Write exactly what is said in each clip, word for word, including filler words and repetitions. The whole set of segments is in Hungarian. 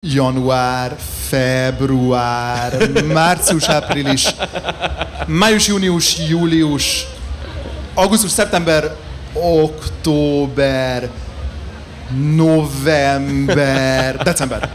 január, február, március, április, május, június, július, augusztus, szeptember, október, november, december.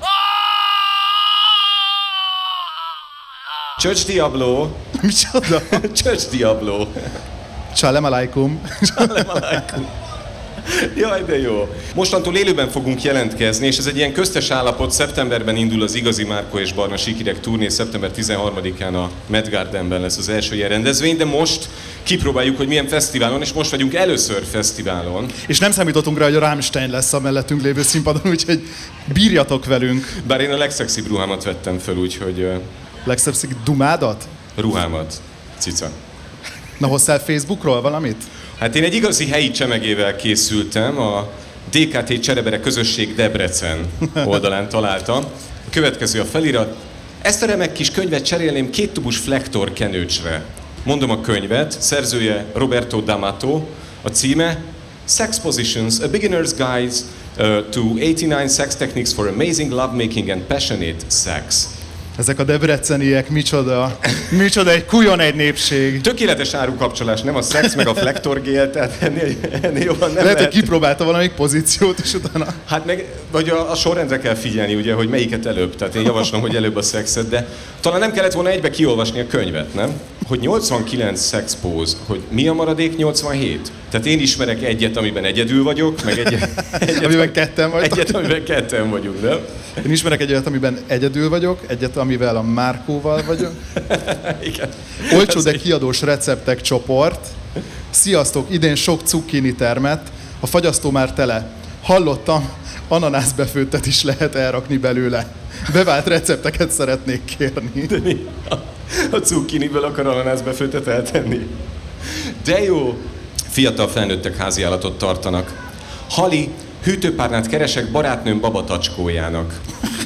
Church Diablo. Micsoda? Church Diablo. Csalem alaikum. Csalem alaikum. Jaj, de jó. Mostantól élőben fogunk jelentkezni, és ez egy ilyen köztes állapot. Szeptemberben indul az Igazi Márko és Barna Sikirek turné, szeptember tizenharmadikán a Met Gardenben lesz az első ilyen rendezvény, de most kipróbáljuk, hogy milyen fesztiválon, és most vagyunk először fesztiválon. És nem számítottunk rá, hogy a Rammstein lesz a mellettünk lévő színpadon, úgyhogy bírjatok velünk. Bár én a legszexibb ruhámat vettem föl, úgyhogy... Legszexibb dumádat? Ruhámat. Cica. Na, hoztál Facebookról valamit? Hát én egy igazi helyi csemegével készültem, a dé ká té Cserebere Közösség Debrecen oldalán találtam. A következő a felirat. Ezt a remek kis könyvet cserélném két tubus flektor kenőcsre. Mondom a könyvet, szerzője Roberto D'Amato, a címe Sex Positions, a Beginner's Guide uh, to eighty-nine Sex Techniques for Amazing Lovemaking and Passionate Sex. Ezek a debreceniek, micsoda, micsoda egy kujon egy népség. Tökéletes árukapcsolás, nem a szex, meg a flektorgél, tehát ennél, ennél jobban nem lehet. Lehet, hogy kipróbálta valamelyik pozíciót, és utána... Hát meg, vagy a, a sorrendre kell figyelni, ugye, hogy melyiket előbb. Tehát én javaslom, hogy előbb a szexet, de talán nem kellett volna egybe kiolvasni a könyvet, nem? Hogy nyolcvankilenc szexpóz, hogy mi a maradék nyolcvanhét? Tehát én ismerek egyet, amiben egyedül vagyok, meg egyet, egyet amiben ketten vagytok. Egyet, amiben ketten vagyunk, nem? Én ismerek egyet, amiben egyedül vagyok, egyet, amivel a Márkóval vagyok. Igen. Olcsó, de kiadós receptek csoport. Sziasztok, idén sok cukkini termett, a fagyasztó már tele. Hallottam, ananászbefőttet is lehet elrakni belőle. Bevált recepteket szeretnék kérni. De mi? A cukkiniből akar ananászbefőttet eltenni? De jó! Fiatal felnőttek háziállatot tartanak. Hali, hűtőpárnát keresek barátnőm babatacskójának.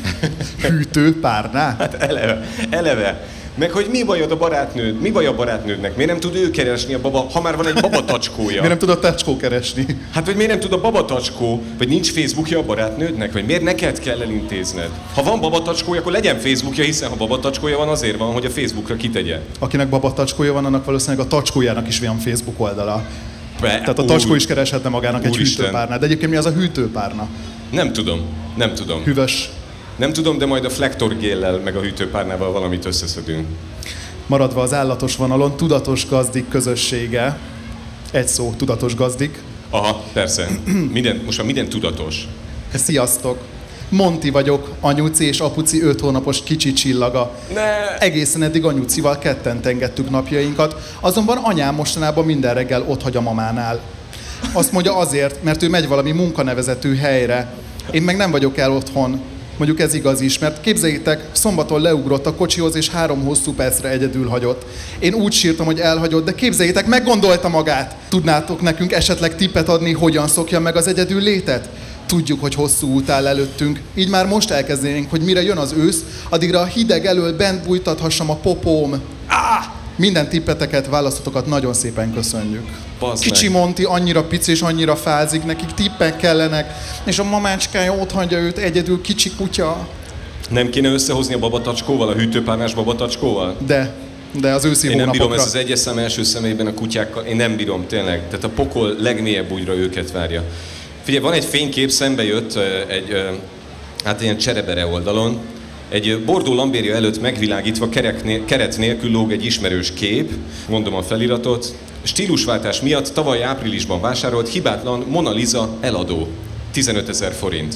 Hűtőpárnát? Hát eleve, eleve. Meg hogy mi bajod a barátnőd? Mi baj a barátnődnek? Miért nem tud ő keresni a baba, ha már van egy babatacskója? Miért nem tud a tacskó keresni? Hát, hogy miért nem tud a babatacskó? Vagy nincs Facebookja a barátnődnek? Vagy miért neked kell elintézned? Ha van babatacskója, akkor legyen Facebookja, hiszen ha babatacskója van, azért van, hogy a Facebookra kitegye. Akinek babatacskója van, annak valószínűleg a tacskójának is van Facebook oldala. Be, Tehát a tacskó is kereshetne magának egy Úristen. hűtőpárnát. De egyébként mi az a hűtőpárna? Nem tudom, nem tudom. Hűvös. Nem tudom, de majd a flektorgéllel meg a hűtőpárnával valamit összeszedünk. Maradva az állatos vonalon, tudatos gazdik közössége. Egy szó, tudatos gazdik. Aha, persze. Minden, most már minden tudatos. Sziasztok! Monti vagyok, anyuci és apuci öt hónapos kicsi csillaga. Ne! Egészen eddig anyucival ketten tengettük napjainkat, azonban anyám mostanában minden reggel otthagy a mamánál. Azt mondja azért, mert ő megy valami munkanevezetű helyre. Én meg nem vagyok el otthon. Mondjuk ez igaz is, mert képzeljétek, szombaton leugrott a kocsihoz, és három hosszú percre egyedül hagyott. Én úgy sírtam, hogy elhagyott, de képzeljétek, meggondolta magát. Tudnátok nekünk esetleg tippet adni, hogyan szokja meg az egyedül létet? Tudjuk, hogy hosszú út áll előttünk, így már most elkezdenénk, hogy mire jön az ősz, addigra a hideg elől bent bújtathassam a popóm. Ah! Minden tippeteket, választotokat nagyon szépen köszönjük. Bazd Kicsi meg. Monti annyira pici és annyira fázik, nekik tippek kellenek, és a mamácskája ott hagyja őt egyedül, kicsi kutya. Nem kéne összehozni a babatacskóval, a hűtőpárnás babatacskóval? De, de az őszi Én nem hónapokra... bírom, ez az egyes szám első személyben a kutyákkal, én nem bírom tényleg. Tehát a pokol legmélyebb újra őket várja. Figyelj, van egy fénykép, szembe jött egy, hát ilyen Cserebere oldalon, egy Bordó Lambéria előtt megvilágítva kerek, keret nélkül lóg egy ismerős kép, mondom a feliratot. Stílusváltás miatt tavaly áprilisban vásárolt hibátlan Mona Lisa eladó. tizenötezer forint.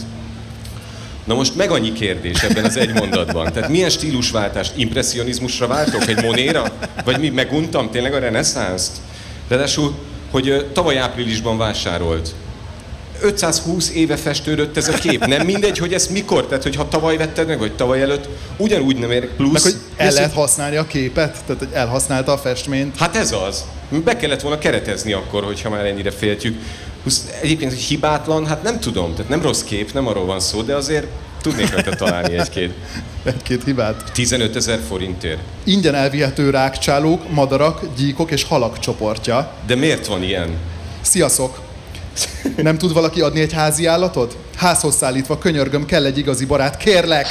Na most meg annyi kérdés ebben az egy mondatban. Tehát milyen stílusváltást? Impresszionizmusra váltok? Egy Monéra? Vagy mi, meguntam tényleg a reneszánszt? Ráadásul, hogy tavaly áprilisban vásárolt. ötszázhúsz éve festődött ez a kép. Nem mindegy, hogy ezt mikor, tehát hogy ha tavaly vetted meg, vagy tavaly előtt, ugyanúgy nem ér plusz. Meg hogy el viszont... lehet használni a képet? Tehát, hogy elhasználta a festményt? Hát ez az. Be kellett volna keretezni akkor, hogyha már ennyire féltjük. Egyébként, hogy hibátlan, hát nem tudom, tehát nem rossz kép, nem arról van szó, de azért tudnék rajta találni egy-két. Egy-két hibát. tizenötezer forintért. Ingyen elvihető rákcsálók, madarak, gyíkok és halak csoportja. De miért van ilyen? Sziasztok! Nem tud valaki adni egy házi állatot? Házhoz szállítva, könyörgöm, kell egy igazi barát, kérlek!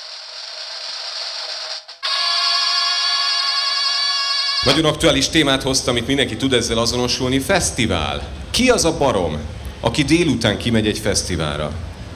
Nagyon aktuális témát hoztam, amit mindenki tud ezzel azonosulni, fesztivál. Ki az a barom, aki délután kimegy egy fesztiválra?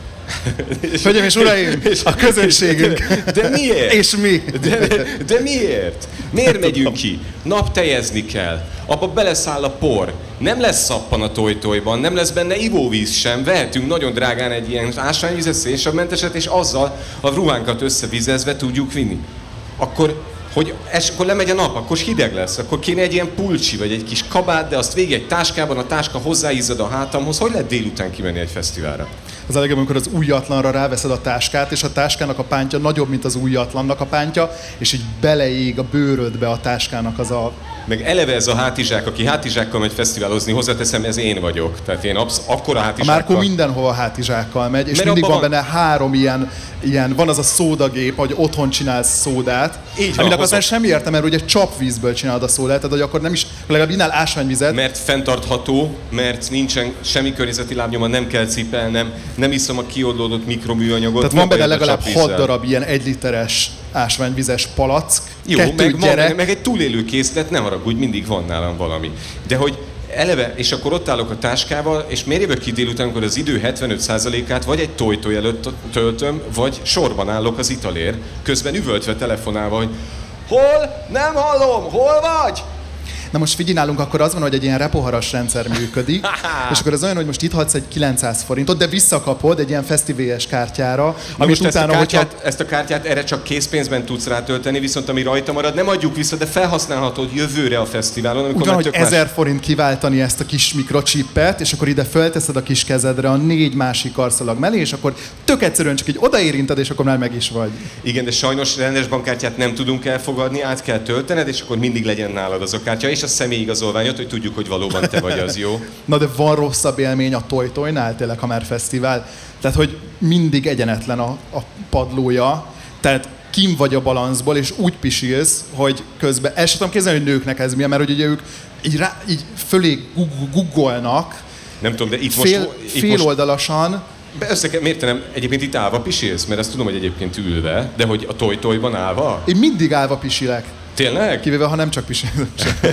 Hölgyeim és uraim, a közönségünk. De miért? És mi? De, de miért? Miért megyünk ki? Naptejezni kell. Abba beleszáll a por. Nem lesz szappan a tojtojban, nem lesz benne ivóvíz sem. Vehetünk nagyon drágán egy ilyen ásványvizet, szénsavmenteset, és azzal a ruhánkat összevizezve tudjuk vinni. Akkor, hogy es, akkor lemegy a nap, akkor hideg lesz, akkor kéne egy ilyen pulcsi, vagy egy kis kabát, de azt végig egy táskában, a táska hozzáizzad a hátamhoz. Hogy lehet délután kimenni egy fesztiválra? Az a legjobb, amikor az újatlanra ráveszed a táskát, és a táskának a pántja nagyobb, mint az újatlannak a pántja, és így beleég a bőrödbe a táskának az a... Meg eleve ez a hátizsák, aki hátizsákkal megy fesztiválozni, hozzáteszem, ez én vagyok. Tehát én absz- akkora A hátizsákkal... Márkó mindenhova hátizsákkal megy, és Mert mindig van abban benne három ilyen, ilyen, van az a szódagép, hogy otthon csinálsz szódát. Így van, aminek aztán hozok. semmi értem, mert ugye csapvízből csinálod a szódát, tehát hogy akkor nem is, legalább innál ásványvizet. Mert fenntartható, mert nincsen semmi környezeti lábnyoma, nem kell cipelnem, nem iszom a kiodlódott mikroműanyagot. Tehát van benne jön a legalább csapvízzel. hat darab ilyen egy literes ásványvizes palack, Jó, kettő meg, gyerek. van, meg egy túlélő készlet, ne haragudj, mindig van nálam valami. De hogy eleve, és akkor ott állok a táskával, és miért jövök ki délután, amikor az idő hetvenöt százalékát vagy egy tojtoj előtt töltöm, vagy sorban állok az italért, közben üvöltve telefonálva, hogy hol? Nem hallom, hol vagy? Na most figyelj, nálunk akkor az van, hogy egy ilyen repoharas rendszer működik, és akkor ez olyan, hogy most itt hadsz egy kilencszáz forintot, de visszakapod egy ilyen fesztivélyes kártyára, Na amit most utána, ezt, a kártyát, hogyha... ezt a kártyát erre csak készpénzben tudsz rátölteni, viszont ami rajta marad, nem adjuk vissza, de felhasználhatod jövőre a fesztiválon, amikor Úgy van, már hogy tök más- ezer forint kiváltani ezt a kis mikrochippet, és akkor ide fölteszed a kis kezedre a négy másik karszalag mellé, és akkor tök egyszerűen csak így odaérinted, és akkor már meg is vagy. Igen, de sajnos rendes bankkártyát nem tudunk elfogadni, át kell töltened, és akkor mindig legyen nálad az a kártya, és a személyigazolványod, hogy tudjuk, hogy valóban te vagy az, jó? Na de van rosszabb élmény a tojtojnál, tényleg, ha már fesztivál. Tehát, hogy mindig egyenetlen a, a padlója, tehát kim vagy a balanszból, és úgy pisilsz, hogy közben, el sem tudom képzelni, hogy nőknek ez milyen, mert ugye ők így, rá, így fölé guggolnak, Nem tudom, de itt most... fél, itt fél most oldalasan. be össze kell mértenem, egyébként itt állva pisilsz, mert azt tudom, hogy egyébként ülve, de hogy a tojtojban állva? Én mindig állva pisilek. Tényleg? Kivéve, ha nem csak pisilek.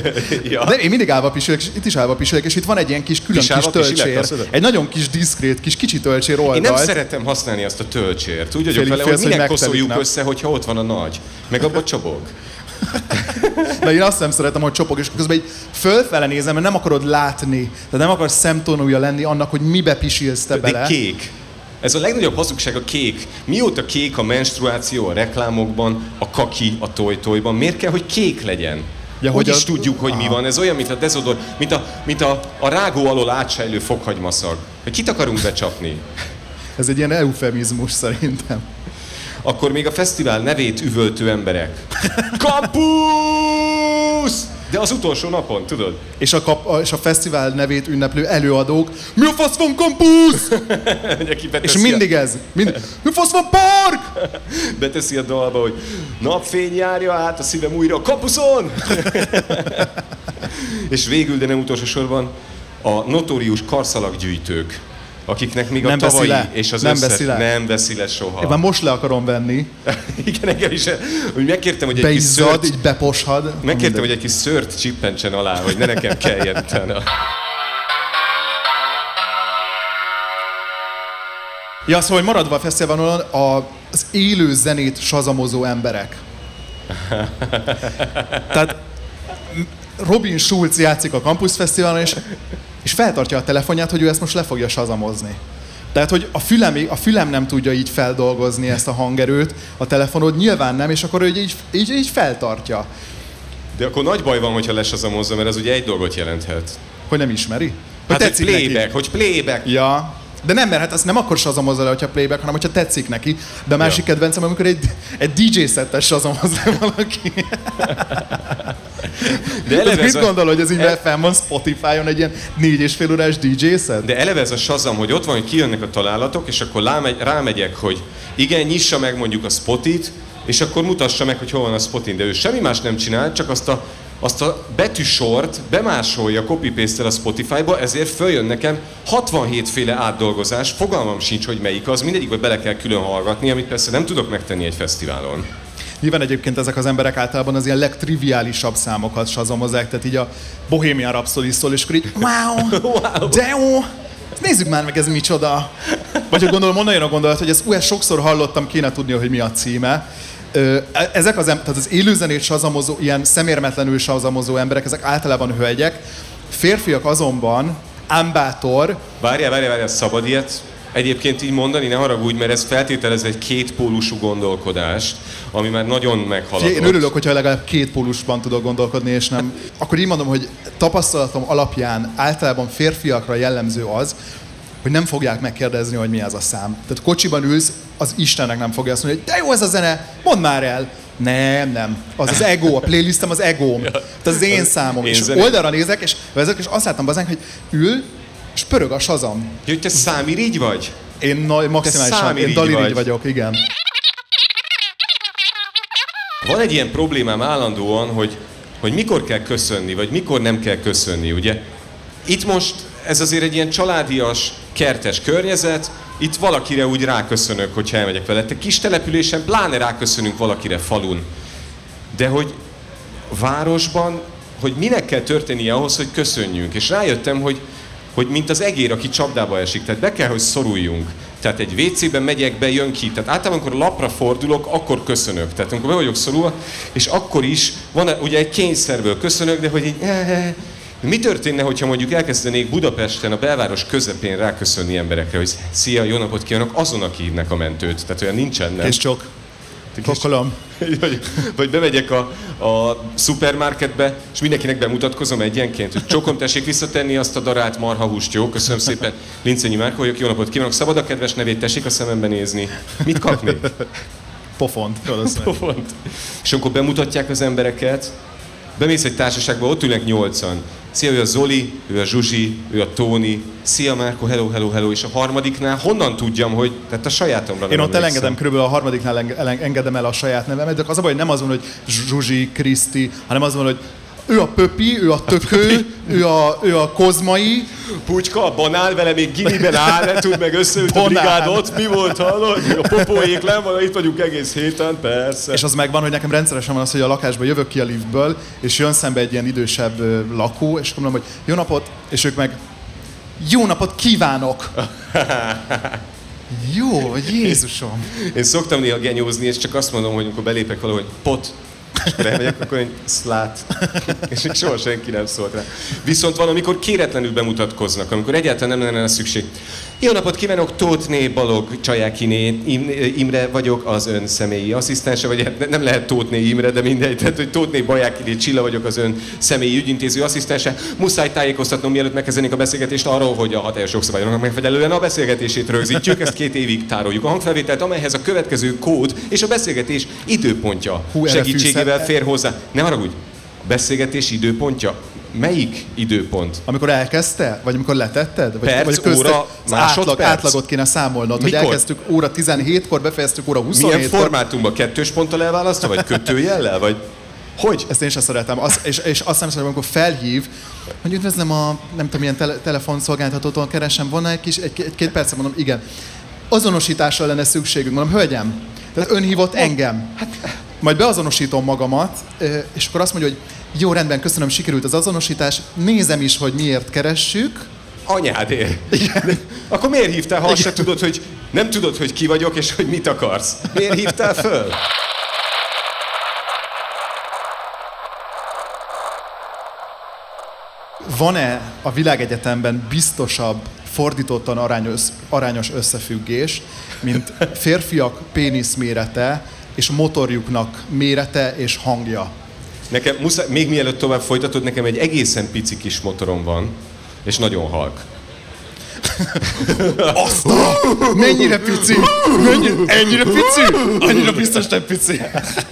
Ja. De én mindig állva pisilek, és itt is állva pisilek, és itt van egy ilyen kis külön Kis kis állva pisilek, tölcsér. azt mondod? Egy nagyon kis diszkrét, kis kicsi tölcsér oldalt. Én nem szeretem használni azt a tölcsért. Úgy vagyok Félig vele, félsz, hogy hogy minek megtelik, koszoljuk nem? össze, hogyha ott van a nagy. Meg abba csobog. De én azt nem szeretem, hogy csopog, és közben így fölfele nézem, mert nem akarod látni. Tehát nem akarsz szemtanúja lenni annak, hogy mibe pisilsz te De bele. kék. Ez a legnagyobb hazugság a kék. Mióta kék a menstruáció a reklámokban, a kaki a tojtojban, miért kell, hogy kék legyen? Ja, hogy hogy is a- tudjuk, hogy mi Aha. van. Ez olyan, mint a dezodor, mint a, mint a, a rágó alól átsejlő fokhagymaszag. Hogy kit akarunk becsapni? Ez egy ilyen eufemizmus szerintem. Akkor még a fesztivál nevét üvöltő emberek. Kampusz! De az utolsó napon, tudod? És a, kap, a, és a fesztivál nevét ünneplő előadók. Mi a fasz van, kampusz? Aki És beteszi mindig ez. Mindig. Mi a fasz van, park? a, beteszi a dalba, hogy napfény járja át a szívem újra a kampuszon! És végül, de nem utolsó sorban, a notórius karszalaggyűjtők, akiknek még a Nem veszi tavalyi le. és az Nem összes veszi le. nem veszi le soha. Én már most le akarom venni. Igen, engem is, hogy megkértem, hogy egy kis Beizzad, szőrt, így beposhad. megkértem, Mindegy. hogy egy kis szőrt csippentsen alá, hogy ne nekem kelljen utána. Ja, szóval hogy maradva a fesztiválon a, az élő zenét sazamozó emberek. Tehát Robin Schulz játszik a Campus Fesztiválon, és, és feltartja a telefonját, hogy ő ezt most le fogja sazamozni. Tehát, hogy a fülem, a fülem nem tudja így feldolgozni ezt a hangerőt, a telefonod nyilván nem, és akkor ő így, így, így feltartja. De akkor nagy baj van, hogyha lesazamozza, mert az ugye egy dolgot jelenthet. Hogy nem ismeri? Hogy Hát, hogy tetszik neki. playback, hogy playback. Ja. De nem, mert hát azt nem akkor sazamozza le, hogyha playback, hanem hogyha tetszik neki. De a másik Ja. kedvencem, amikor egy, egy dé dzsé szettes sazamozza le valaki. De Ez eleve mit ez a, gondol, hogy ez így e- fenn van Spotify-on egy ilyen négy és fél órás dé dzsé szet? de eleve ez a Shazam, hogy ott van, hogy kijönnek a találatok, és akkor lámegy, rámegyek, hogy igen, nyissa meg mondjuk a Spotit, és akkor mutassa meg, hogy hol van a Spotin. De ő semmi más nem csinál, csak azt a azt a betűsort bemásolja copy-paste-tel a Spotify-ba, ezért följön nekem hatvanhét féle átdolgozás, fogalmam sincs, hogy melyik az, mindegyikbe bele kell külön hallgatni, amit persze nem tudok megtenni egy fesztiválon. Nyilván egyébként ezek az emberek általában az ilyen legtriviálisabb számokat sazomozzák, tehát így a Bohemian Rhapsody szól, és akkor így wow, wow. de jó, nézzük már meg, ez micsoda. Vagy hogy gondolom, onnan jön a gondolat, hogy ezt, ú, ezt sokszor hallottam, kéne tudni, hogy mi a címe. Ezek az, tehát az élőzenét sazamozó, ilyen szemérmetlenül sazamozó emberek, ezek általában hölgyek. Férfiak azonban, ámbátor. Várjál, várjál, várjál, szabad ilyet egyébként így mondani, ne haragudj, mert ez feltételez egy kétpólusú gondolkodást, ami már nagyon meghaladott. Én örülök, hogyha legalább két pólusban tudok gondolkodni, és nem... Akkor így mondom, hogy tapasztalatom alapján általában férfiakra jellemző az, hogy nem fogják megkérdezni, hogy mi ez a szám. Tehát kocsiban ülsz, az Istennek nem fogja azt mondani, hogy de jó ez a zene, mondd már el. Nem, nem. Az az ego, a playlistem az egóm. Ja. Tehát az én számom. Én és zené. Oldalra nézek, és vezek, és azt láttam bazánk, hogy ül, és pörög a Shazam. Ja, hogy te számirigy vagy? Én na, maximálisan, én dalirigy vagy. vagyok, igen. Van egy ilyen problémám állandóan, hogy, hogy mikor kell köszönni, vagy mikor nem kell köszönni, ugye? Itt most ez azért egy ilyen családias, kertes környezet, itt valakire úgy ráköszönök, hogyha elmegyek vele. Te kis településen pláne ráköszönünk valakire falun. De hogy városban, hogy minek kell történnie ahhoz, hogy köszönjünk. És rájöttem, hogy, hogy mint az egér, aki csapdába esik, tehát be kell, hogy szoruljunk. Tehát egy vé cében megyek be, jön ki. Tehát általában, amikor lapra fordulok, akkor köszönök. Tehát amikor be vagyok szorulva, és akkor is van ugye egy kényszerből köszönök, de hogy így... Mi történne, hogyha mondjuk elkezdenék Budapesten, a belváros közepén ráköszönni emberekre, hogy szia, jó napot kívánok, azon, aki hívnak a mentőt. Tehát olyan nincsen, nem? És csak. Pokkolom. Vagy, vagy bemegyek a, a szupermarketbe, és mindenkinek bemutatkozom egyenként, hogy csokom, tessék visszatenni azt a darált marhahúst, jó? Köszönöm szépen. Lincenyi Márko vagyok, jó napot kívánok. Szabad a kedves nevét, tessék a szemembe nézni. Mit kapnék? Pofont. Pofont. És amikor bemutatják az embereket, bemész egy társaságba, ott ülnek nyolcan. Szia, ő a Zoli, ő a Zsuzsi, ő a Tóni. Szia Márko, hello, hello, hello. És a harmadiknál honnan tudjam, hogy... Tehát a sajátomra nem Én ott emlékszem. elengedem, körülbelül a harmadiknál engedem el a saját nevemet, de az a baj, hogy nem az van, hogy Zsuzsi, Kriszti, hanem az van, hogy ő a Pöpi, ő a Tökő, ő a, ő a Kozmai. Pucska, a banán vele még gimiben áll, ne tud meg összeült a brigádot. Mi volt, hallod? A popóék nem van, itt vagyunk egész héten, persze. És az megvan, hogy nekem rendszeresen van az, hogy a lakásba jövök ki a liftből, és jön szembe egy ilyen idősebb lakó, és akkor mondom, hogy jó napot, és ők meg jó napot kívánok! Jó, Jézusom! Én szoktam néha genyózni, és csak azt mondom, hogy amikor belépek valahogy pot, és akkor elmegyek, akkor egy szlát. És még soha senki nem szólt rá. Viszont van, amikor kéretlenül bemutatkoznak, amikor egyáltalán nem lenne szükség. Jó napot kívánok, Tóthné Balog Csajákiné Imre vagyok, az ön személyi asszisztense, vagy nem lehet Tóthné Imre, de mindegy, tehát hogy Tóthné Bajákiné Csilla vagyok, az ön személyi ügyintéző asszisztense. Muszáj tájékoztatnom, mielőtt megkezdenék a beszélgetést arról, hogy a hatályos jogszabályoknak megfelelően a beszélgetését rögzítjük, ezt két évig tároljuk a hangfelvételt, amelyhez a következő kód és a beszélgetés időpontja Hú, segítségével fér hozzá. Ne haragudj, beszélgetés időpontja? Melyik időpont? Amikor elkezdte? Vagy amikor letetted? Vagy, perc, vagy közte, óra, másodperc? Átlag, átlagot kéne számolnod, Mikor? Hogy elkezdtük óra tizenhétkor, befejeztük óra huszonhétkor. Milyen formátumban? Kettős ponttal elválasztva? Vagy kötőjellel? Vagy hogy? Ezt én sem szeretem. Az, és, és azt nem szeretem, amikor felhív, hogy üdvözlöm a, nem tudom, milyen tele, telefonszolgáltatótól keresem, van egy kis, egy, egy, két percet mondom, igen. Azonosításra lenne szükségünk, mondom, hölgyem, tehát ön hívott engem. Hát, majd beazonosítom magamat, és akkor azt mondja, hogy jó, rendben, köszönöm, sikerült az azonosítás, nézem is, hogy miért keressük. Anyádért. Igen. Akkor miért hívtál, ha azt se tudod, hogy nem tudod, hogy ki vagyok, és hogy mit akarsz? Miért hívtál föl? Van-e a világegyetemben biztosabb, fordítottan arányos, arányos összefüggés, mint férfiak pénisz mérete és motorjuknak mérete és hangja? Nekem, muszáj, még mielőtt tovább folytatod, nekem egy egészen pici kis motorom van, és nagyon halk. Azt a... Mennyire pici? Mennyire, ennyire pici? Annyira biztos nem pici.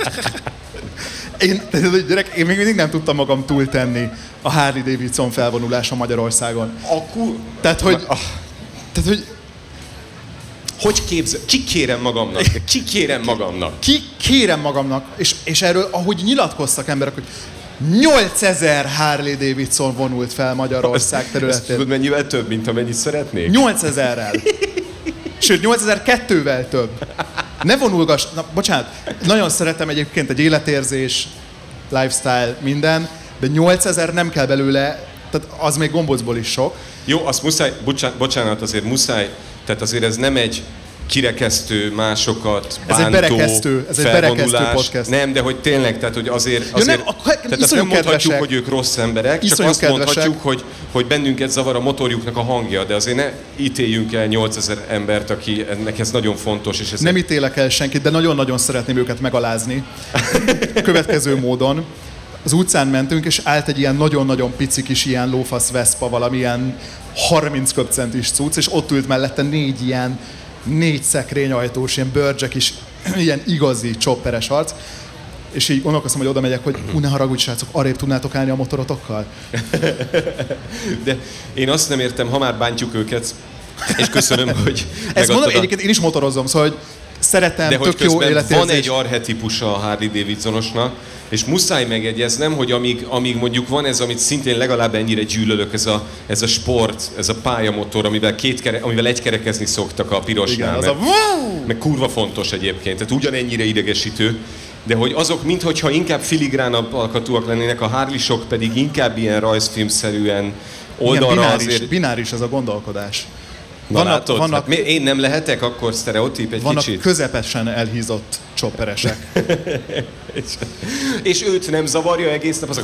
Én, gyerek, én még mindig nem tudtam magam túltenni a Harley Davidson felvonulása Magyarországon. Akkor... Tehát, hogy... Tehát, hogy... Hogy képzel? Ki kérem magamnak? Ki kérem magamnak? Ki kérem magamnak? És, és erről, ahogy nyilatkoztak emberek, hogy nyolcezer Harley Davidson vonult fel Magyarország területén. Ezt tudod, mennyivel több, mint amennyit szeretnék? nyolcezerrel. Sőt, nyolcezer-kettővel több. Ne vonulgass, na bocsánat, nagyon szeretem egyébként egy életérzés, lifestyle, minden, de nyolcezer nem kell belőle, tehát az még gombócból is sok. Jó, azt muszáj, bocsánat, bocsánat, azért muszáj, tehát azért ez nem egy kirekesztő, másokat bántó, ez egy berekesztő, ez egy berekesztő podcast. Nem, de hogy tényleg, tehát hogy azért, azért ja, nem, tehát azt nem mondhatjuk, kedvesek. hogy ők rossz emberek, Iszonyú csak azt kedvesek. mondhatjuk, hogy, hogy bennünket zavar a motorjuknak a hangja, de azért ne ítéljünk el nyolcezer embert, aki ennek ez nagyon fontos. És ez nem ítélek el senkit, de nagyon-nagyon szeretném őket megalázni. Következő módon. Az utcán mentünk, és állt egy ilyen nagyon-nagyon pici kis ilyen lófasz Vespa, valamilyen harminc köbcentis cucc, és ott ült mellette négy ilyen négy szekrényajtós, ilyen bőrcsek is, ilyen igazi csopperes arc. És így gondolkoztam, hogy oda megyek, hogy hú, ne haragudj, srácok, arrébb tudnátok állni a motorotokkal? De én azt nem értem, ha már bántjuk őket, és köszönöm, hogy ezt mondom, a... egyébként én is motorozom, szóval hogy szeretem, de tök hogy jó életérzés. van egy archetipusa a Harley Davidsonosnak, és muszáj megegyeznem, hogy amíg, amíg mondjuk van ez, amit szintén legalább ennyire gyűlölök, ez a, ez a sport, ez a pályamotor, amivel, két kere, amivel egykerekezni szoktak a pirosnál. Igen, meg, a... meg kurva fontos egyébként, tehát ugyanennyire idegesítő. De hogy azok, minthogyha inkább filigránabb alkatúak lennének, a Harley-sok pedig inkább ilyen rajzfilmszerűen oldalra igen, bináris, azért... bináris ez a gondolkodás. Na vannak, látod, vannak, hát én nem lehetek akkor sztereotíp egy vannak kicsit? Vannak közepesen elhízott csopperesek. és, és őt nem zavarja egész nap,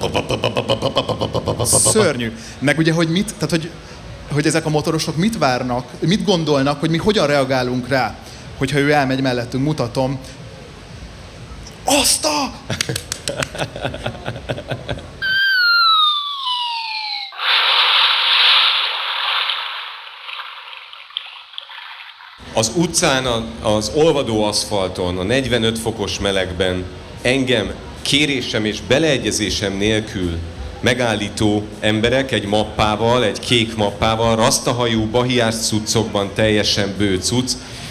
azok... Szörnyű. Meg ugye, hogy mit, tehát hogy, hogy ezek a motorosok mit várnak, mit gondolnak, hogy mi hogyan reagálunk rá, hogyha ő elmegy mellettünk, mutatom. Azt a... Az utcán, az olvadó aszfalton, a negyvenöt fokos melegben engem kérésem és beleegyezésem nélkül megállító emberek egy mappával, egy kék mappával, rasztahajú, bahiás cuccokban, teljesen bő cucc.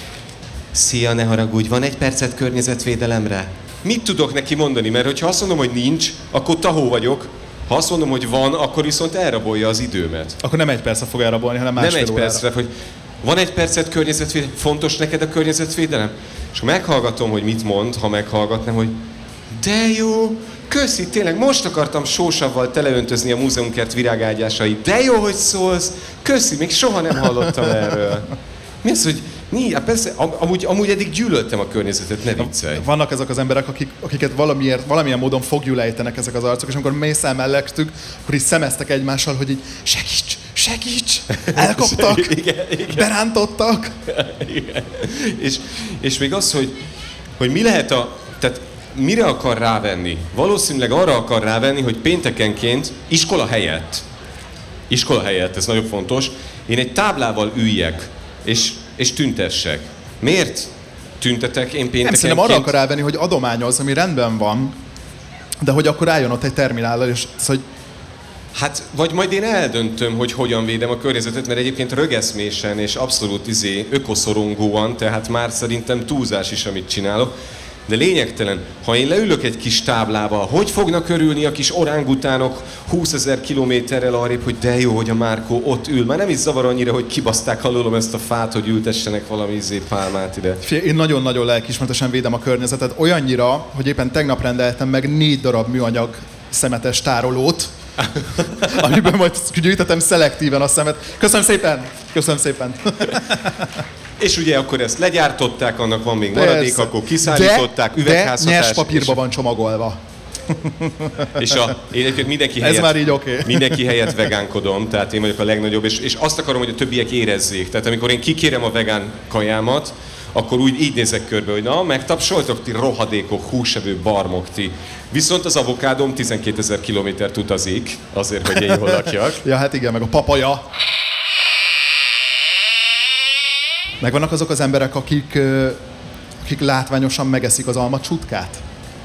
Szia, ne haragudj, van egy percet környezetvédelemre? Mit tudok neki mondani? Mert hogyha azt mondom, hogy nincs, akkor tahó vagyok. Ha azt mondom, hogy van, akkor viszont elrabolja az időmet. Akkor nem egy percre fog elrabolni, hanem másfél Nem egy órára. percre, hogy van egy percet környezetvédelem, fontos neked a környezetvédelem? És meghallgatom, hogy mit mond, ha meghallgatnám, hogy de jó, köszi, tényleg most akartam sósavval teleöntözni a múzeumkert virágágyásait. De jó, hogy szólsz, köszi, még soha nem hallottam erről. Mi az, hogy Ní, hát persze, amúgy, amúgy eddig gyűlöltem a környezetet, ne viccelj. Vannak ezek az emberek, akik, akiket valamiért, valamilyen módon fogjul ejtenek ezek az arcok, és amikor mész el mellettük, akkor így szemeztek egymással, hogy így segíts, segíts, elkaptak, igen, igen. berántottak. Igen. És, és még az, hogy, hogy mi lehet a... Tehát mire akar rávenni? Valószínűleg arra akar rávenni, hogy péntekenként iskola helyett, iskola helyett, ez nagyon fontos, én egy táblával üljek, és, és tüntessek. Miért tüntetek én péntekenként? Nem, szerintem arra akar rávenni, hogy adományoz, ami rendben van, de hogy akkor álljon ott egy terminállal, és az, hogy... Hát, vagy majd én eldöntöm, hogy hogyan védem a környezetet, mert egyébként rögeszmésen és abszolút izé, ökoszorongóan, tehát már szerintem túlzás is, amit csinálok. De lényegtelen, ha én leülök egy kis táblával, hogy fognak örülni a kis orángutánok húszezer kilométerrel arrébb, hogy de jó, hogy a Márkó ott ül. Már nem is zavar annyira, hogy kibaszták alólom ezt a fát, hogy ültessenek valami izé pálmát ide. Én nagyon-nagyon lelkiismeretesen védem a környezetet, olyannyira, hogy éppen tegnap rendeltem meg négy darab műanyag szemetes tárolót, amiben majd gyűjtetem szelektíven a szemet. Köszönöm szépen! Köszönöm szépen! És ugye akkor ezt legyártották, annak van még maradék, akkor kiszállították, de, üvegházhatás. De nyers papírba van csomagolva. És a, én egyébként mindenki helyett, Ez már így oké. Okay. mindenki helyett vegánkodom, tehát én vagyok a legnagyobb, és, és azt akarom, hogy a többiek érezzék. Tehát amikor én kikérem a vegán kajámat, akkor úgy így nézek körbe, hogy na, megtapsoltok ti rohadékok, húsevő barmok ti. Viszont az avokádom tizenkétezer kilométert utazik, azért, hogy én jól lakjak. Ja, hát igen, meg a papaja. Megvannak azok az emberek, akik, akik látványosan megeszik az alma csutkát?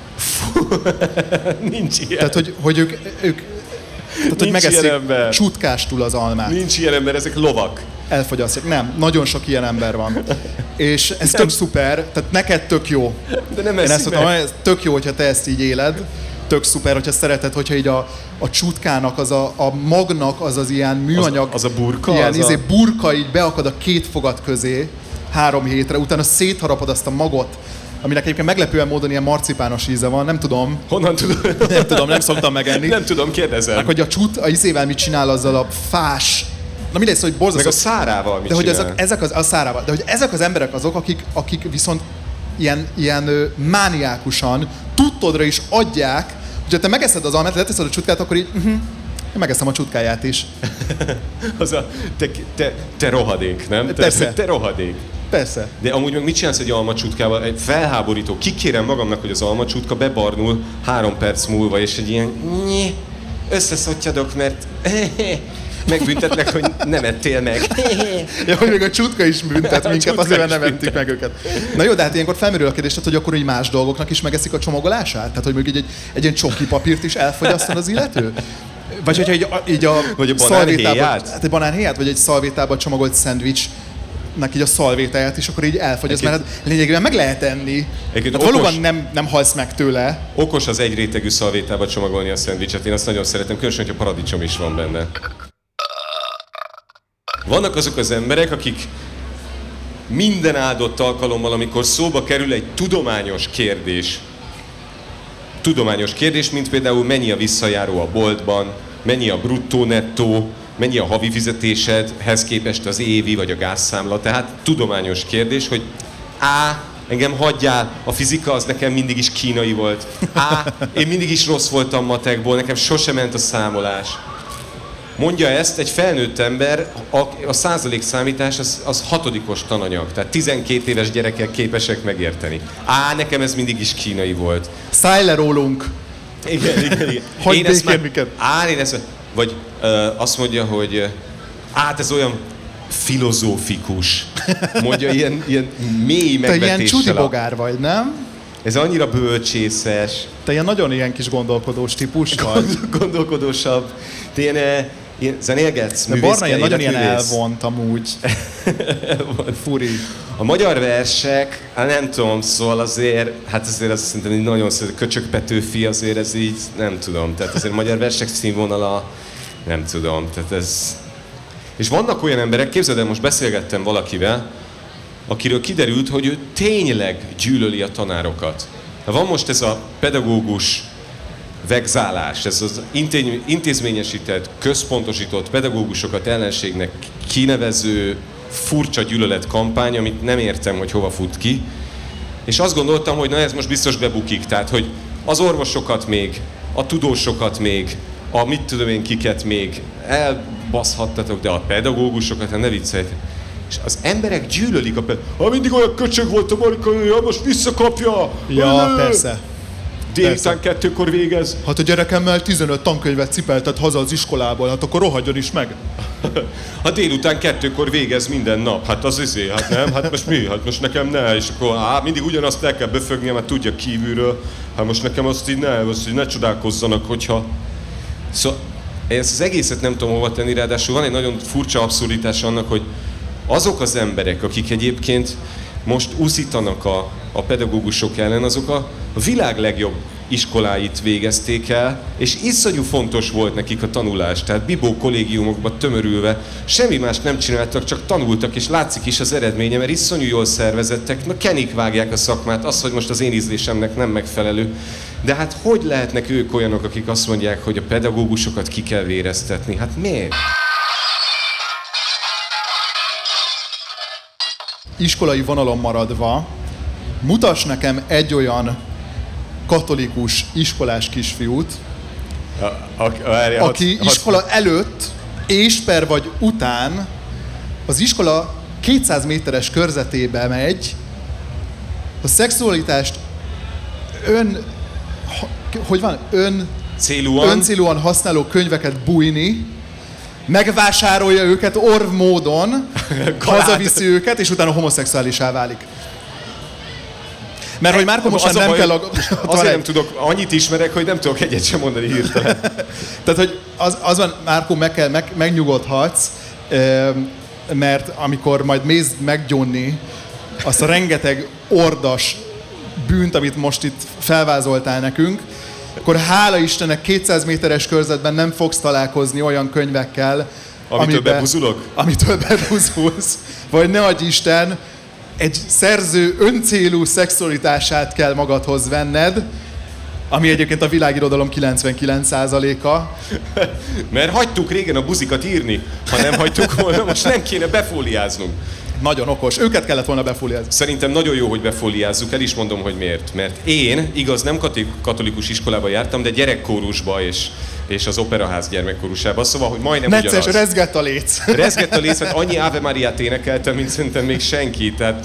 Nincs ilyen. Tehát, hogy, hogy ők, ők tehát, hogy megeszik csutkástul az almát. Nincs ilyen ember, ezek lovak. Elfogyasztják. Nem, nagyon sok ilyen ember van. És ez nem. Tök szuper, tehát neked tök jó. De nem Én ezt mondom, ez tök jó, hogyha te ezt így éled, tök szuper, hogyha szereted, hogyha így a, a csutkának, az a, a magnak, az az ilyen műanyag... Az, az a burka? Ilyen az izé, a... burka így beakad a két fogad közé három hétre, utána szétharapod azt a magot, aminek egyébként meglepően módon ilyen marcipános íze van, nem tudom. Honnan tudom? Nem tudom, nem szoktam megenni. Nem tudom, kérdezem. Meg hogy a csut, a izével mit csinál azzal a fás... Na mindegy, szóval, hogy borzasztó. Meg a szárával mit de hogy csinál? ezek, ezek az, a szárával. De hogy ezek az emberek azok, akik, akik viszont ilyen, ilyen ö, mániákusan tudtodra is adják, hogyha te megeszed az almát, leteszed a csutkát, akkor így, uh-huh, én megeszem a csutkáját is. az a, te, te, te rohadék, nem? Persze. Te, te rohadék. Persze. De amúgy meg mit csinálsz egy almacsutkával? Egy felháborító. Kikérem magamnak, hogy az almacsutka bebarnul három perc múlva, és egy ilyen nyí, összeszottyadok, mert megbüntetlek, hogy nem ettél meg. Ja, hogy még a csutka is büntet minket, azért nem ettük meg őket. Na jó, de hát ilyenkor felmerül a kérdés, hogy akkor így más dolgoknak is megeszik a csomagolását? Tehát, hogy mondjuk egy, egy ilyen csoki papírt is elfogyasztan az illető? Vagy hogyha így a, így a, vagy a banánhéját? Hát egy banánhéját, vagy egy szalvétába csomagolt szendvics, neki így a szalvétáját is, akkor így elfogyaszt, mert hát lényegében meg lehet enni. Hát valóban nem, nem halsz meg tőle. Okos az egy rétegű szalvétába csomagolni a szendvicset, én azt nagyon szeretem, különösen, hogyha paradicsom is van benne. Vannak azok az emberek, akik minden áldott alkalommal, amikor szóba kerül egy tudományos kérdés, tudományos kérdés, mint például mennyi a visszajáró a boltban, mennyi a bruttó-nettó, mennyi a havi fizetésedhez képest az évi vagy a gázszámla. Tehát tudományos kérdés, hogy á, engem hagyjál, a fizika az nekem mindig is kínai volt. Á, én mindig is rossz voltam matekból, nekem sosem ment a számolás. Mondja ezt egy felnőtt ember, a, a százalék számítás az, az hatodikos tananyag, tehát tizenkét éves gyerekek képesek megérteni. Á, nekem ez mindig is kínai volt. Szállj le rólunk! Igen, igen, igen. Hagyd én ezt már, minket. Á, én ezt vagy ö, azt mondja, hogy hát ez olyan filozófikus. Mondja ilyen, ilyen mély megvetéssel. Te ilyen csudibogár vagy, nem? Ez annyira bölcsészes. Te ilyen nagyon ilyen kis gondolkodós típus vagy. Gondolkodósabb. Te ilyen, ilyen zenélgetsz, de Barna ilyen nagyon ilyen elvont amúgy. Furi. A magyar versek, hát nem tudom, szóval azért, hát azért azt szerintem így nagyon szép, Köcsög Petőfi azért ez így, nem tudom, tehát azért a magyar versek színvonala, nem tudom, tehát ez... És vannak olyan emberek, képzeld el, most beszélgettem valakivel, akiről kiderült, hogy ő tényleg gyűlöli a tanárokat. Van most ez a pedagógus vegzálás, ez az intézményesített, központosított pedagógusokat ellenségnek kinevező furcsa gyűlöletkampány, amit nem értem, hogy hova fut ki. És azt gondoltam, hogy na ez most biztos bebukik, tehát hogy az orvosokat még, a tudósokat még, a mit tudom én kiket még elbaszhattatok, de a pedagógusokat, ne vicceljetek. És az emberek gyűlölik a pedagógusokat. Ha mindig olyan köcsög volt a Marika, most visszakapja! Ja, persze. Délután kettőkor végez. Hát a gyerekemmel tizenöt tankönyvet cipeltet haza az iskolából, hát akkor rohadjon is meg. Hát délután kettőkor végez minden nap, hát az izé, hát nem, hát most mi, hát most nekem ne, és akkor á, mindig ugyanazt el kell befögnie, mert tudja kívülről, hát most nekem azt így ne, azt így ne csodálkozzanak, hogyha... Szóval ezt az egészet nem tudom hova tenni, ráadásul van egy nagyon furcsa abszurditás annak, hogy azok az emberek, akik egyébként most úszítanak a, a pedagógusok ellen, azok a, a világ legjobb iskoláit végezték el, és iszonyú fontos volt nekik a tanulás, tehát bibó kollégiumokba tömörülve, semmi más nem csináltak, csak tanultak, és látszik is az eredménye, mert iszonyú jól szervezettek, na kenik vágják a szakmát, az, hogy most az én ízlésemnek nem megfelelő. De hát hogy lehetnek ők olyanok, akik azt mondják, hogy a pedagógusokat ki kell véreztetni? Hát miért? Iskolai vonalon maradva, mutass nekem egy olyan katolikus iskolás kisfiút, a, a, a, aki hat, iskola hat... előtt és per vagy után az iskola kétszáz méteres körzetébe megy, a szexualitást ön, hogy van, ön, célúan. öncélúan használó könyveket bújni, megvásárolja őket orv módon, hazaviszi őket, és utána homoszexuálisá válik. Mert hogy Márko most nem kell a... a azért nem tudok, annyit ismerek, hogy nem tudok egyet sem mondani hirtelen. Tehát, hogy az, az van, Márko, meg kell, meg, megnyugodhatsz, mert amikor majd mész meggyónni azt a rengeteg ordas bűnt, amit most itt felvázoltál nekünk, akkor hála Istennek kétszáz méteres körzetben nem fogsz találkozni olyan könyvekkel, Amitől bebuzulok? Amitől bebuzulsz. Vagy ne adj Isten, egy szerző öncélú szexualitását kell magadhoz venned, ami egyébként a világirodalom kilencvenkilenc százaléka. Mert hagytuk régen a buzikat írni, ha nem hagytuk volna, most nem kéne befóliáznunk. Nagyon okos. Őket kellett volna befóliázni. Szerintem nagyon jó, hogy befóliázzuk, el is mondom, hogy miért. Mert én, igaz, nem katolikus iskolába jártam, de gyerekkórusba és, és az Operaház gyermekkórusába, szóval, hogy majdnem Necces, ugyanaz. rezgett a léc. Rezgett a léc, hát annyi Ave Mariát énekeltem, mint szerintem még senki. Tehát,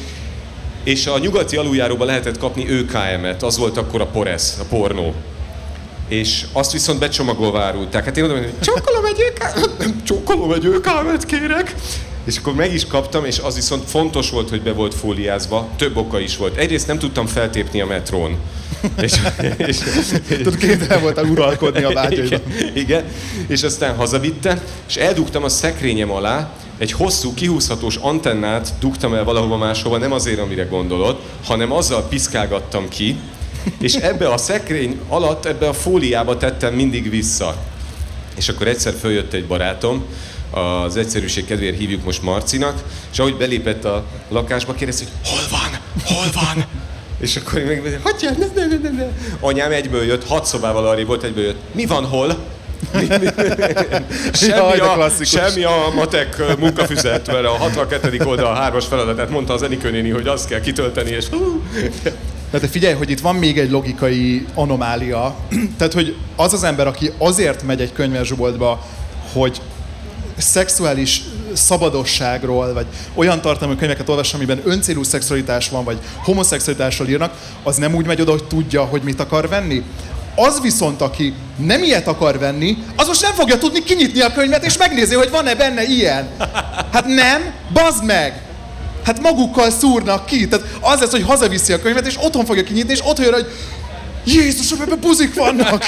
és a nyugati aluljáróba lehetett kapni Ö K M-et, az volt akkor a poresz, a pornó. És azt viszont becsomagolva árulták. Hát én mondom, hogy csókolom egy Ö K M-et, csókolom egy Ö K M-et kérek. És akkor meg is kaptam, és az viszont fontos volt, hogy be volt fóliázva. Több oka is volt. Egyrészt nem tudtam feltépni a metrón. és, és, Tudod, kénytelen voltál uralkodni a vágyaiban. Igen, igen, és aztán hazavitte, és eldugtam a szekrényem alá, egy hosszú, kihúzhatós antennát dugtam el valahova máshova, nem azért, amire gondolod, hanem azzal piszkálgattam ki, és ebbe a szekrény alatt, ebbe a fóliába tettem mindig vissza. És akkor egyszer följött egy barátom, az egyszerűség kedvéért hívjuk most Marcinak, és ahogy belépett a lakásba, kérdezte, hogy hol van, hol van? És akkor én meg, hagyjál, ne, ne, ne, ne, ne. Anyám egyből jött, hat szobával arrébb volt, egyből jött. Mi van, hol? Mi, mi? Semmi, Jaj, a, semmi a matek munkafüzet, mert a hatvankettedik oldal hármas feladatát mondta az Enikő néni, hogy azt kell kitölteni, és hú. Tehát figyelj, hogy itt van még egy logikai anomália. Tehát, hogy az az ember, aki azért megy egy könyvesboltba, hogy szexuális szabadosságról, vagy olyan tartalmú könyveket olvas, amiben öncélú szexualitás van, vagy homoszexualitásról írnak, az nem úgy megy oda, hogy tudja, hogy mit akar venni. Az viszont, aki nem ilyet akar venni, az most nem fogja tudni kinyitni a könyvet, és megnézni, hogy van-e benne ilyen. Hát nem, bazd meg! Hát magukkal szúrnak ki. Tehát az lesz, hogy hazaviszi a könyvet, és otthon fogja kinyitni, és ott jön, hogy Jézusom, ebben buzik vannak!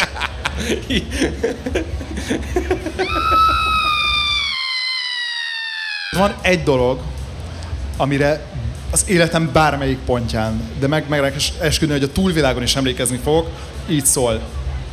Van egy dolog, amire az életem bármelyik pontján, de meg, meg esküdni, hogy a túlvilágon is emlékezni fogok, így szól.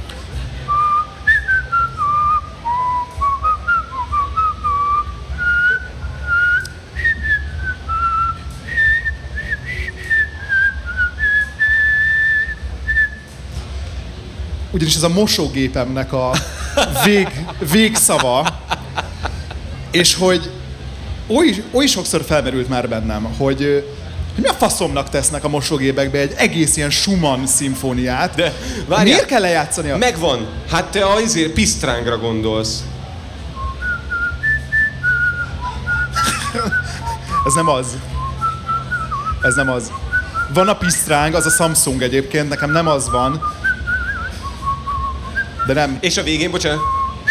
Ugyanis ez a mosógépemnek a vég, végszava, és hogy oly, oly sokszor felmerült már bennem, hogy, hogy mi a faszomnak tesznek a mosógépekbe egy egész ilyen Schumann szimfóniát. De várjál, miért kell lejátszani? A... Megvan. Hát te azért pisztrángra gondolsz. Ez nem az. Ez nem az. Van a pisztráng, az a Samsung egyébként, nekem nem az van. De nem. És a végén, bocsánat.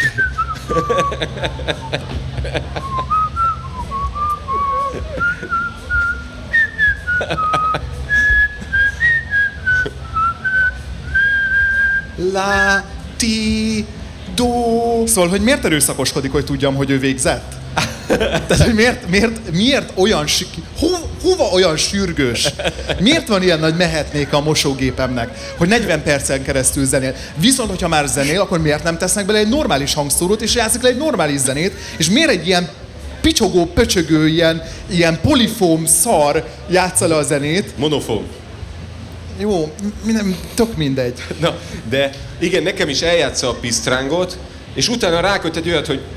La, ti, do. Szóval, hogy miért erőszakoskodik, hogy tudjam, hogy ő végzett? Tehát, hogy miért, miért, miért olyan, ho, hova olyan sürgős? Miért van ilyen nagy mehetnék a mosógépemnek, hogy negyven percen keresztül zenél? Viszont, hogyha már zenél, akkor miért nem tesznek bele egy normális hangszórót, és játszik le egy normális zenét, és miért egy ilyen picsogó, pöcsögő, ilyen, ilyen polifóm szar játsza le a zenét? Monofóm. Jó, minden, tök mindegy. Na, de igen, nekem is eljátsza a pisztrángot, és utána ráköt egy olyat, hogy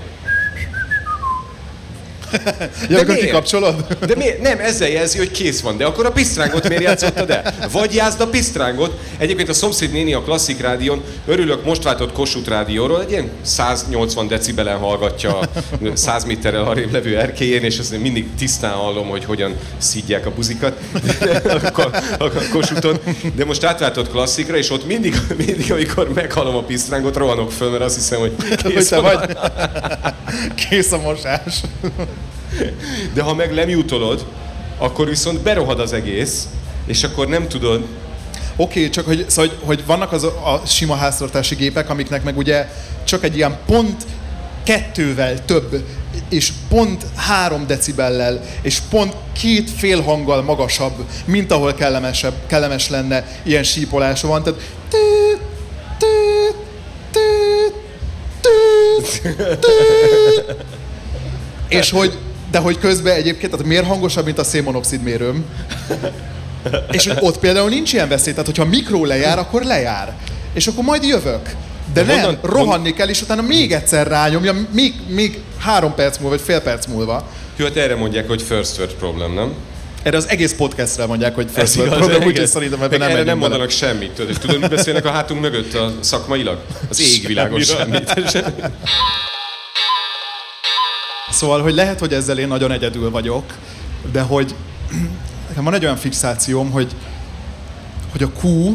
Ja, akkor kikapcsolod? De miért? Nem, ezzel jelzi, hogy kész van. De akkor a pisztrángot miért játszottad el? Vagy játszd a pisztrángot. Egyébként a szomszéd néni a Klasszik Rádión, örülök, most váltott Kossuth Rádióról, egy ilyen száznyolcvan decibelen hallgatja száz méterrel arrébb levő erkélyén, és azt mindig tisztán hallom, hogy hogyan szidják a buzikat a, a, a Kossuthon. De most átváltott Klasszikra, és ott mindig, mindig amikor meghallom a pisztrángot, rohanok föl, mert azt hiszem, hogy kész hogy vagy. Kész a mosás. De ha meg lemutolod, akkor viszont berohad az egész, és akkor nem tudod. Oké, okay, csak hogy, szóval, hogy vannak az a sima háztartási gépek, amiknek meg ugye csak egy ilyen pont kettővel több, és pont három decibellel, és pont két fél hanggal magasabb, mint ahol kellemesebb, kellemes lenne ilyen sípolása van. Tehát És hogy, de hogy közben egyébként, tehát miért hangosabb, mint a szénmonoxid mérőm? És hogy ott például nincs ilyen veszély, tehát hogyha mikró lejár, akkor lejár. És akkor majd jövök. De, de nem, honnan, rohanni kell, és utána még egyszer rányomja, még, még három perc múlva, vagy fél perc múlva. Jó, hát erre mondják, hogy first world problem, nem? Erre az egész podcastre mondják, hogy first world problem, úgyhogy szerintem ebben nem erre nem mondanak bele. semmit. Tudod, tudod, mit beszélnek a hátunk mögött a szakmailag? Az égvilágos semmit. Szóval, hogy lehet, hogy ezzel én nagyon egyedül vagyok, de hogy nekem van egy olyan fixációm, hogy, hogy a Q,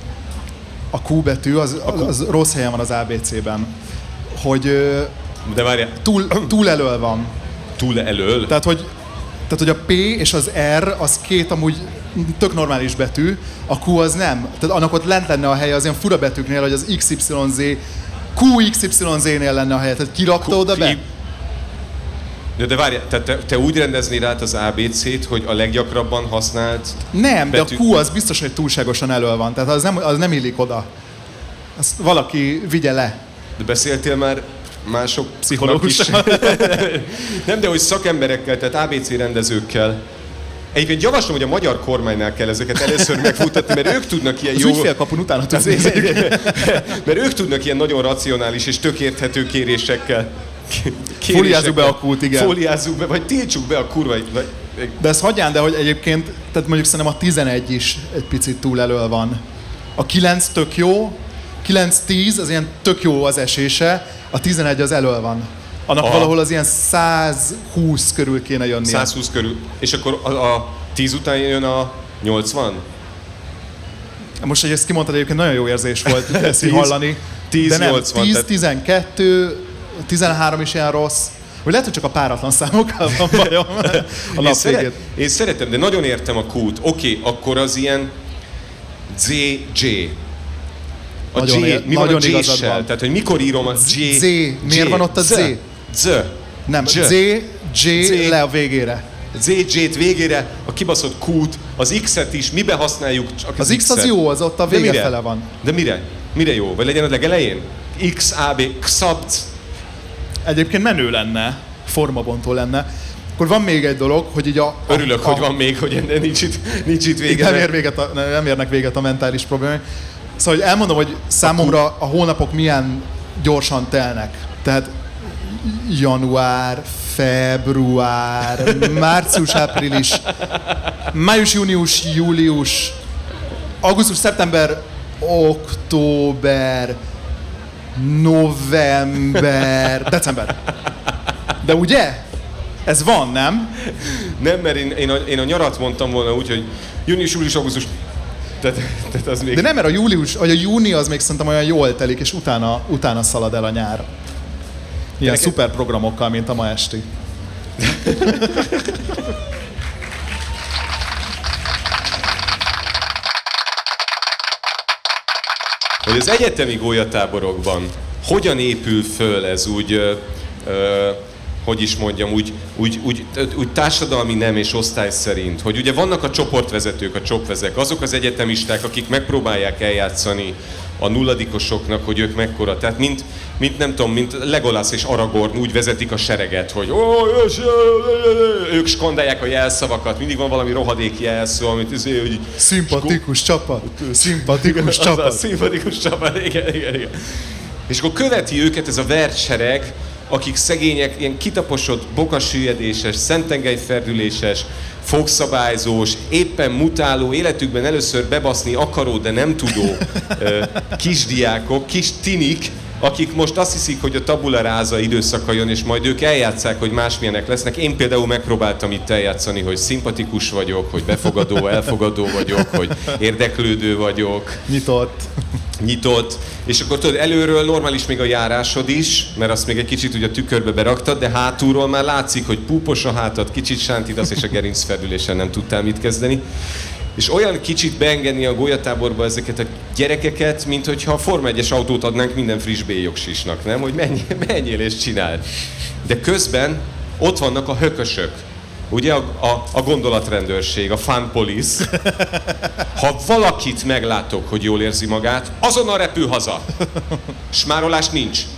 a Q betű, az, az rossz helyen van az á bé cében. Hogy de várjál. Túl, túl elől van. Túl elől? Tehát, hogy, tehát, hogy a P és az R, az két amúgy tök normális betű, a Q az nem. Tehát annak ott lent lenne a helye az ilyen fura betűknél, hogy az iksz ipszilon zé, Q iksz ipszilon zé-nél lenne a helye. Tehát kirakta oda be? De, de várj, te, te, te úgy rendeznéd át az á bé cét, hogy a leggyakrabban használt Nem, betű... de a Q az biztos, hogy túlságosan elől van, tehát az nem, az nem illik oda. Azt valaki vigye le. De beszéltél már mások pszichológussal? Nem, de hogy szakemberekkel, tehát á bé cé rendezőkkel. Egyébként javaslom, hogy a magyar kormánynál kell ezeket először megfutatni, mert ők tudnak ilyen az jó... Az ügyfélkapun utána tudsz Mert ők tudnak ilyen nagyon racionális és tök érthető kérésekkel. Fóliázzuk be a Q-t, igen. Fóliázzuk be, vagy tiltsuk be a kurva... Vagy... De ezt hagyján, de hogy egyébként, tehát mondjuk szerintem a tizenegy is egy picit túl elől van. A kilenc tök jó, kilenc tíz az ilyen tök jó az esése, a tizenegy az elől van. Annak Aha. valahol az ilyen száz húsz körül kéne jönnie. száz húsz körül. És akkor a, a tíz után jön a nyolcvan? Most, hogy ezt kimondtad, egyébként nagyon jó érzés volt ezt tíz, hallani. tíz, de nem, nyolcvan, tíz, tehát... tizenkettő, tizenhárom is ilyen rossz. Vagy lehet, hogy csak a páratlan számokkal van bajom a nap szeret, Én szeretem, de nagyon értem a Q-t. Oké, okay, akkor az ilyen zé dzé. A nagyon G, ér, mi nagyon van a igazad van. Tehát, hogy mikor írom a G? Z. Miért van ott a Z? Z. Nem, Z, G le a végére. zé dzé-t végére, a kibaszott Q-t, az X-et is, mibe használjuk csak az, az X az jó, az ott a vége fele van. De mire? Mire jó? Vagy legyen a legelején? X, A, B, X-abt. Egyébként menő lenne, formabontó lenne. Akkor van még egy dolog, hogy így a... a Örülök, a, hogy van még, hogy nincs itt, nincs itt vége. Nem, ér véget a, nem érnek véget a mentális problémák. Szóval hogy elmondom, hogy számomra a hónapok milyen gyorsan telnek. Tehát január, február, március, április, május, június, július, augusztus, szeptember, október, november, december. De ugye? Ez van, nem? Nem, mert én, én, a, én a nyarat mondtam volna úgy, hogy június, július, augusztus. Tehát, tehát az még... De nem, mert a július, vagy a júni az még szerintem olyan jól telik, és utána, utána szalad el a nyár. Ilyen neked... szuper programokkal, mint a ma esti. Hogy az egyetemi gólyatáborokban hogyan épül föl ez úgy, ö, ö, hogy is mondjam, úgy, úgy, úgy, úgy társadalmi nem és osztály szerint, hogy ugye vannak a csoportvezetők, a csopvezek, azok az egyetemisták, akik megpróbálják eljátszani a nulladikosoknak, hogy ők mekkora, tehát mint, mint nem tudom, mint Legolas és Aragorn úgy vezetik a sereget, hogy ők skandálják a jelszavakat, mindig van valami rohadék jelszó, amit azért, hogy... Szimpatikus csapat, szimpatikus csapat. Az a szimpatikus csapat, igen, igen, igen. És akkor követi őket ez a vertsereg, akik szegények, ilyen kitaposott, bokasüllyedéses, szentengelyferdüléses, fogszabályzós, éppen mutáló, életükben először bebaszni akaró, de nem tudó ö, kisdiákok, kis tinik, akik most azt hiszik, hogy a tabula rasa időszaka jön, és majd ők eljátszák, hogy másmilyenek lesznek. Én például megpróbáltam itt eljátszani, hogy szimpatikus vagyok, hogy befogadó, elfogadó vagyok, hogy érdeklődő vagyok. Nyitott. Nyitott. És akkor tudod, előről normális még a járásod is, mert azt még egy kicsit ugye a tükörbe beraktad, de hátulról már látszik, hogy púpos a hátad, kicsit sántítasz, és a gerincferdülésen nem tudtál mit kezdeni. És olyan kicsit beengedni a gólyatáborba ezeket a gyerekeket, mint hogyha a Forma egyes autót adnánk minden friss B-jogsisnak, nem? Hogy menj, menjél és csináld. De közben ott vannak a hökösök. Ugye a, a, a gondolatrendőrség, a fun police. Ha valakit meglátok, hogy jól érzi magát, azonnal repül haza. Smárolás nincs.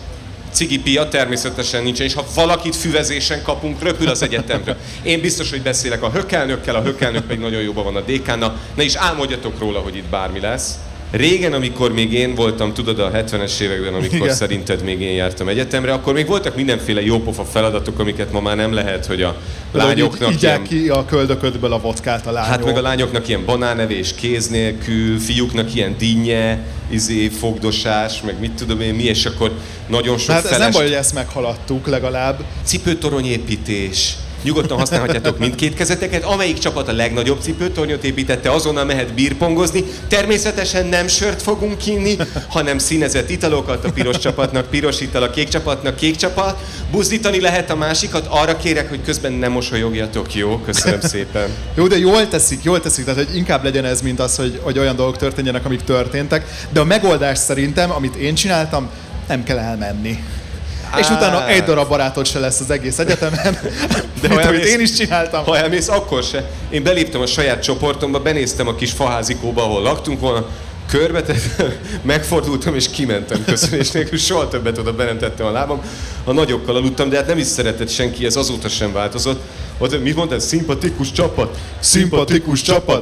Cigipia természetesen nincsen, és ha valakit füvezésen kapunk, röpül az egyetemről. Én biztos, hogy beszélek a hökelnökkel, a hökelnök pedig nagyon jóban van a dékánnal. Ne is álmodjatok róla, hogy itt bármi lesz. Régen, amikor még én voltam, tudod, a hetvenes években, amikor igen. szerinted még én jártam egyetemre, akkor még voltak mindenféle jópofa feladatok, amiket ma már nem lehet, hogy a lányoknak így, ilyen... ki a köldöködből a vodkát a lányok. Hát meg a lányoknak ilyen banánevés kéz nélkül, fiúknak ilyen dinnye, izé, fogdosás, meg mit tudom én mi, és akkor nagyon sok hát feles... ez nem baj, hogy ezt meghaladtuk legalább. Cipőtoronyépítés. Nyugodtan használhatjátok mindkét kezeteket. Amelyik csapat a legnagyobb cipőtornyot építette, azonnal mehet bírpongozni. Természetesen nem sört fogunk inni, hanem színezett italokat, a piros csapatnak piros ital, a kék csapatnak kék csapat. Buzdítani lehet a másikat, arra kérek, hogy közben nem mosolyogjatok, jó? Köszönöm szépen. Jó, de jól teszik, jól teszik, tehát hogy inkább legyen ez, mint az, hogy, hogy olyan dolgok történjenek, amik történtek. De a megoldás szerintem, amit én csináltam, nem kell elmenni. És ah. utána egy darab barátod se lesz az egész egyetemen, de mint, amit én is csináltam. Ha elmész, akkor se. Én beléptem a saját csoportomba, benéztem a kis faházikóba, ahol laktunk volna, körbe, megfordultam és kimentem köszönés nélkül, soha többet oda be nem tettem a lábam. A nagyokkal aludtam, de hát nem is szeretett senki, ez azóta sem változott. Ott, mit mondtad? Szimpatikus csapat? Szimpatikus csapat?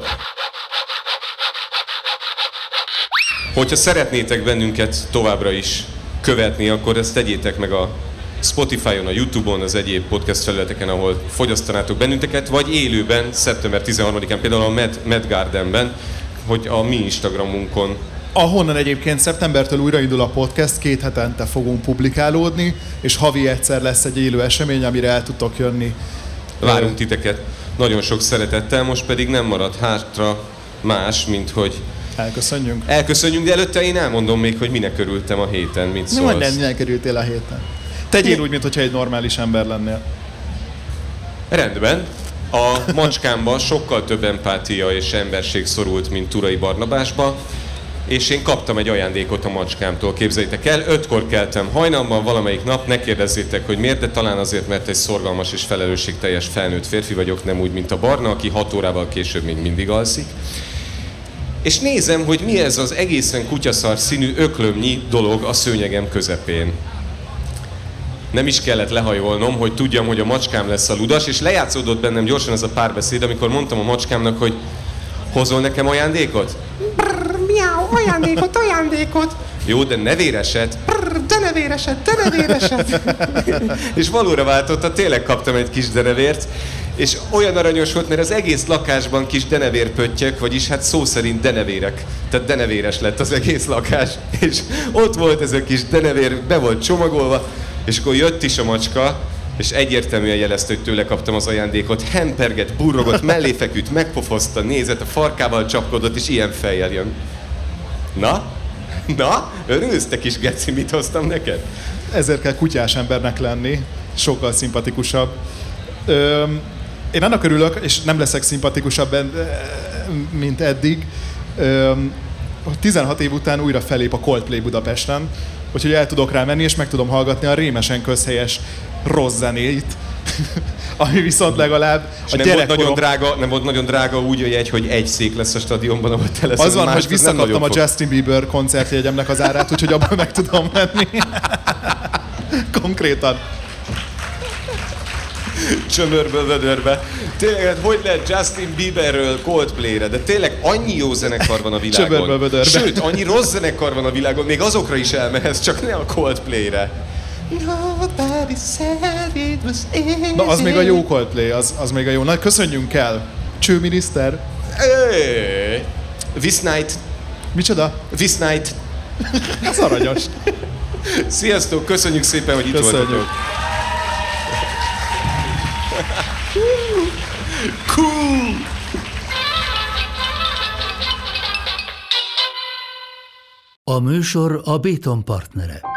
Hogyha szeretnétek bennünket továbbra is követni, akkor ezt tegyétek meg a Spotify-on, a YouTube-on, az egyéb podcast felületeken, ahol fogyasztanátok bennünket, vagy élőben, szeptember tizenharmadikán például a Mad, Mad Gardenben, hogy a mi Instagramunkon. Ahonnan egyébként szeptembertől újraindul a podcast, két hetente fogunk publikálódni, és havi egyszer lesz egy élő esemény, amire el tudtok jönni. Várunk titeket nagyon sok szeretettel, most pedig nem marad hátra más, mint hogy elköszönjünk. Elköszönjünk, de előtte én elmondom még, hogy minek örültem a héten, mit szólsz. Nem, nem, minek örültél a héten. Tegyél úgy, mintha egy normális ember lennél. Rendben. A macskámban sokkal több empátia és emberség szorult, mint Turai Barnabásba, és én kaptam egy ajándékot a macskámtól, képzeljétek el. Ötkor keltem hajnalban valamelyik nap, ne kérdezzétek, hogy miért, de talán azért, mert egy szorgalmas és felelősségteljes felnőtt férfi vagyok, nem úgy, mint a Barna, aki hat órával később még mindig alszik. És nézem, hogy mi ez az egészen kutyaszar színű öklömnyi dolog a szőnyegem közepén. Nem is kellett lehajolnom, hogy tudjam, hogy a macskám lesz a ludas, és lejátszódott bennem gyorsan ez a párbeszéd, amikor mondtam a macskámnak, hogy hozol nekem ajándékot? Brrr, miau, ajándékot, ajándékot. Jó, de ne véreset. Brrr, denevéreset, denevéreset. És valóra váltotta, tényleg kaptam egy kis denevért, és olyan aranyos volt, mert az egész lakásban kis denevérpöttyök, vagyis hát szó szerint denevérek. Tehát denevéres lett az egész lakás. És ott volt ez a kis denevér, be volt csomagolva, és akkor jött is a macska, és egyértelműen jelezte, hogy tőle kaptam az ajándékot. Hempergett, burrogott, mellé feküdt, megpofozta, nézett, a farkával csapkodott, és ilyen fejjel jön. Na? Na? Örülsz, te kis geci, mit hoztam neked? Ezért kell kutyás embernek lenni, sokkal szimpatikusabb. Öm, én annak örülök, és nem leszek szimpatikusabb, mint eddig. Öm, tizenhat év után újra felép a Coldplay Budapesten, úgyhogy el tudok rá menni, és meg tudom hallgatni a rémesen közhelyes rossz zenét, ami viszont legalább és a nem gyerekkorom... volt nagyon drága, nem volt nagyon drága úgy a jegy, hogy egy szék lesz a stadionban, ahol te leszel. Az van, hogy visszakaptam a Justin Bieber koncertjegyemnek az árát, úgyhogy abban meg tudom menni. Konkrétan. Csömörből vödörbe. Tényleg, hát hogy lehet Justin Bieberről Coldplayre, de tényleg annyi jó zenekar van a világon. Csömörből vödörbe. Sőt, annyi rossz zenekar van a világon, még azokra is elmehetsz, csak ne a Coldplayre. Na, az még a jó Coldplay, az, az még a jó. Na, köszönjünk el. Csőminiszter. Hey. This night. Micsoda? This night. Ez aranyos. Sziasztok, köszönjük szépen, hogy itt köszönjük. voltatok. Cool. A műsor a Béton partnere.